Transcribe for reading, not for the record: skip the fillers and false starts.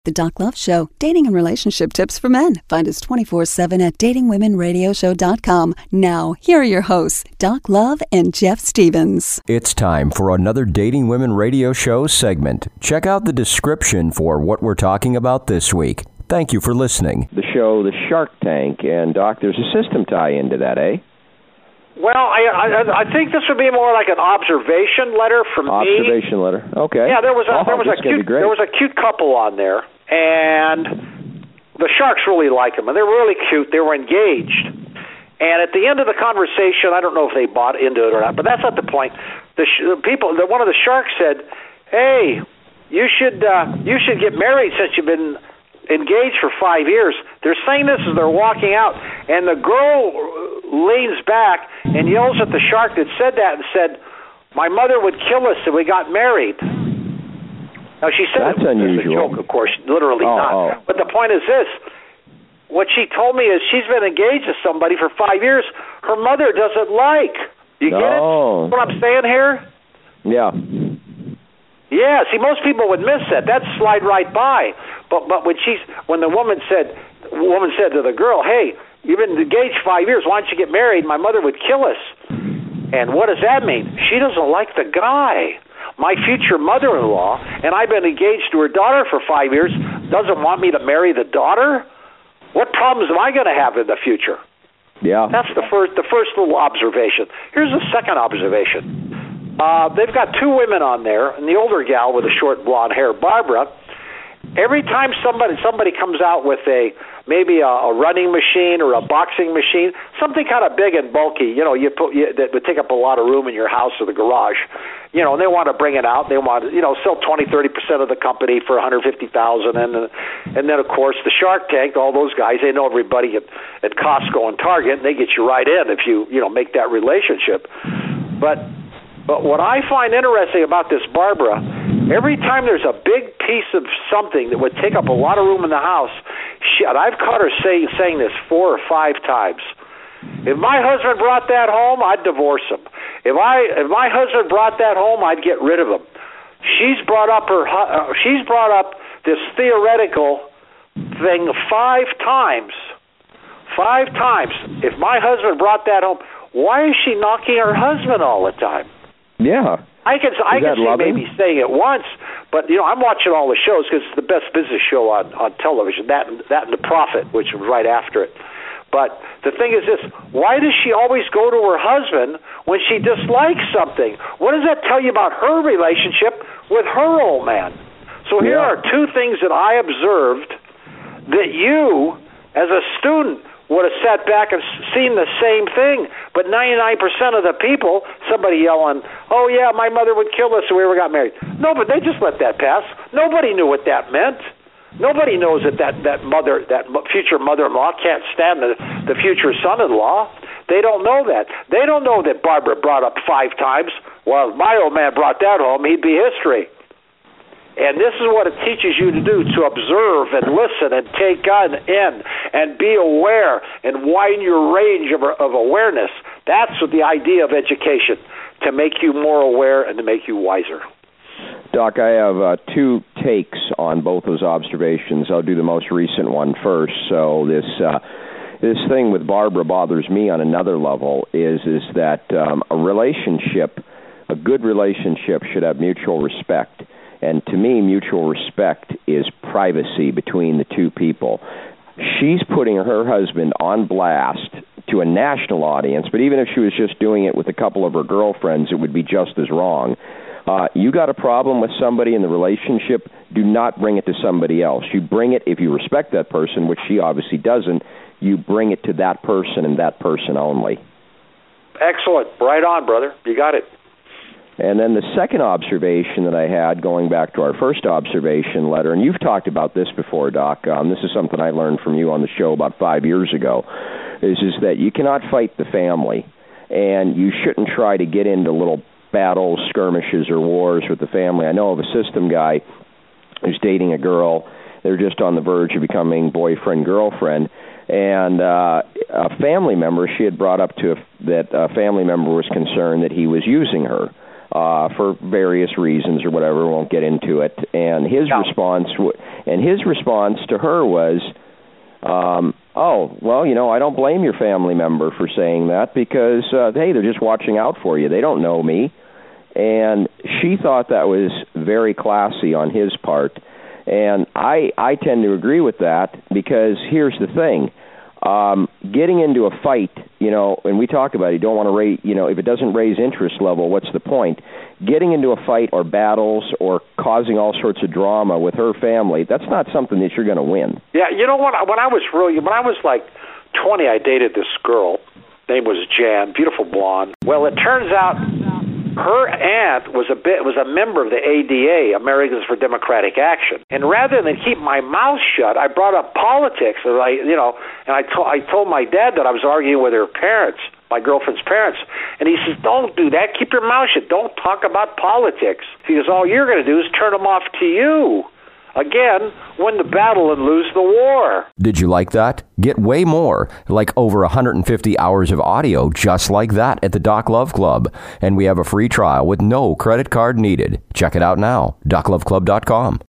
The Doc Love Show, dating and relationship tips for men. Find us 24/7 at datingwomenradioshow.com. Now, here are your hosts, Doc Love and Jeff Stevens. It's time for another Dating Women Radio Show segment. Check out the description for what we're talking about this week. Thank you for listening. The show, The Shark Tank, and Doc, there's a system tie into that, eh? Well, I think this would be more like an observation letter from me. Observation letter, okay. Yeah, there was a cute couple on there, and the sharks really like them, and they're really cute. They were engaged, and at the end of the conversation, I don't know if they bought into it or not, but that's not the point. One of the sharks said, "Hey, you should get married since you've been engaged for 5 years." They're saying this as they're walking out, and the girl leans back and yells at the shark that said that and said, "My mother would kill us if we got married." Now, she said that's it was unusual. a joke, of course, literally not. But the point is this. What she told me is she's been engaged to somebody for 5 years her mother doesn't like. You get it? What I'm saying here? Yeah. Yeah, see, most people would miss that. That'd slide right by. But when the woman said to the girl, "Hey, you've been engaged 5 years. Why don't you get married? My mother would kill us." And what does that mean? She doesn't like the guy. My future mother-in-law, and I've been engaged to her daughter for 5 years, doesn't want me to marry the daughter? What problems am I going to have in the future? Yeah. That's the first little observation. Here's the second observation. They've got two women on there, and the older gal with the short blonde hair, Barbara. Every time somebody comes out with maybe a running machine or a boxing machine, something kind of big and bulky, that would take up a lot of room in your house or the garage, and they want to bring it out. They want to, sell 20-30% of the company for $150,000, and then of course the Shark Tank, all those guys, they know everybody at Costco and Target, and they get you right in if you make that relationship. But what I find interesting about this Barbara, every time there's a big piece of something that would take up a lot of room in the house, and I've caught her saying this 4 or 5 times. If my husband brought that home, I'd divorce him. If my husband brought that home, I'd get rid of him. She's brought up this theoretical thing 5 times. 5 times. If my husband brought that home, why is she knocking her husband all the time? Yeah. I can see maybe saying it once, but I'm watching all the shows because it's the best business show on television. That and The Prophet, which was right after it. But the thing is this: why does she always go to her husband when she dislikes something? What does that tell you about her relationship with her old man? So here are 2 things that I observed that you, as a student, would have sat back and seen the same thing. But 99% of the people, somebody yelling, "Oh yeah, my mother would kill us if we ever got married." No, but they just let that pass. Nobody knew what that meant. Nobody knows that future mother-in-law can't stand the future son-in-law. They don't know that. They don't know that Barbara brought up 5 times. Well, if my old man brought that home, he'd be history. And this is what it teaches you to do, to observe and listen and take in and be aware and widen your range of awareness. That's what the idea of education, to make you more aware and to make you wiser. Doc, I have 2 takes on both those observations. I'll do the most recent one first. So this thing with Barbara bothers me on another level is that a good relationship should have mutual respect. And to me, mutual respect is privacy between the 2 people. She's putting her husband on blast to a national audience, but even if she was just doing it with a couple of her girlfriends, it would be just as wrong. You got a problem with somebody in the relationship, do not bring it to somebody else. You bring it, if you respect that person, which she obviously doesn't, you bring it to that person and that person only. Excellent. Right on, brother. You got it. And then the second observation that I had, going back to our first observation letter, and you've talked about this before, Doc, this is something I learned from you on the show about 5 years ago, is that you cannot fight the family, and you shouldn't try to get into little battles, skirmishes, or wars with the family. I know of a system guy who's dating a girl. They're just on the verge of becoming boyfriend-girlfriend, and a family member, she had brought up that a family member was concerned that he was using her. for various reasons or whatever. Won't get into it. And his response to her was, oh, well, I don't blame your family member for saying that because, hey, they're just watching out for you. They don't know me. And she thought that was very classy on his part. And I tend to agree with that because here's the thing. Getting into a fight, and we talk about it, you don't want to raise, if it doesn't raise interest level, what's the point? Getting into a fight or battles or causing all sorts of drama with her family, that's not something that you're going to win. Yeah, you know what? When I was like 20, I dated this girl. Name was Jan, beautiful blonde. Well, it turns out her aunt was a member of the ADA, Americans for Democratic Action. And rather than keep my mouth shut, I brought up politics. And I told my dad that I was arguing with her parents, my girlfriend's parents. And he says, don't do that. Keep your mouth shut. Don't talk about politics. Because all you're going to do is turn them off to you. Again, win the battle and lose the war. Did you like that? Get way more, like over 150 hours of audio just like that at the Doc Love Club. And we have a free trial with no credit card needed. Check it out now, docloveclub.com.